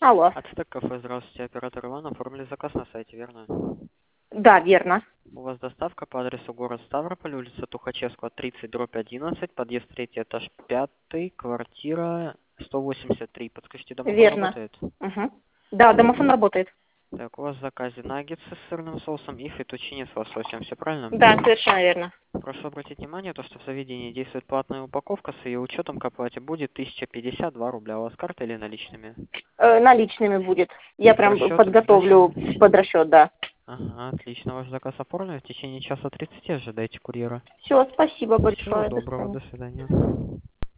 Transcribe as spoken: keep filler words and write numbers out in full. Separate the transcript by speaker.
Speaker 1: Алло.
Speaker 2: Ацтек кафе, здравствуйте. Оператор Иван, оформили заказ на сайте, верно?
Speaker 1: Да, верно.
Speaker 2: У вас доставка по адресу город Ставрополь, улица Тухачевского, тридцать, дробь одиннадцать, подъезд третий, этаж пятый, квартира сто восемьдесят три. Подскажите, домофон
Speaker 1: Верно.
Speaker 2: работает?
Speaker 1: Угу. Да, домофон работает.
Speaker 2: Так, у вас в заказе наггетсы с сырным соусом и фетучини с лососем, все правильно?
Speaker 1: Да, совершенно верно.
Speaker 2: Прошу обратить внимание, то, что в заведении действует платная упаковка, с ее учетом к оплате будет тысяча пятьдесят два рубля. У вас карта или наличными?
Speaker 1: Э, наличными будет. Я
Speaker 2: В
Speaker 1: прям
Speaker 2: расчет,
Speaker 1: подготовлю
Speaker 2: значит?
Speaker 1: под расчет, да.
Speaker 2: Ага, отлично. Ваш заказ оформлен. В течение часа тридцати ожидайте курьера.
Speaker 1: Все, спасибо
Speaker 2: Всего
Speaker 1: большое. До
Speaker 2: доброго,
Speaker 1: свидания.
Speaker 2: до свидания.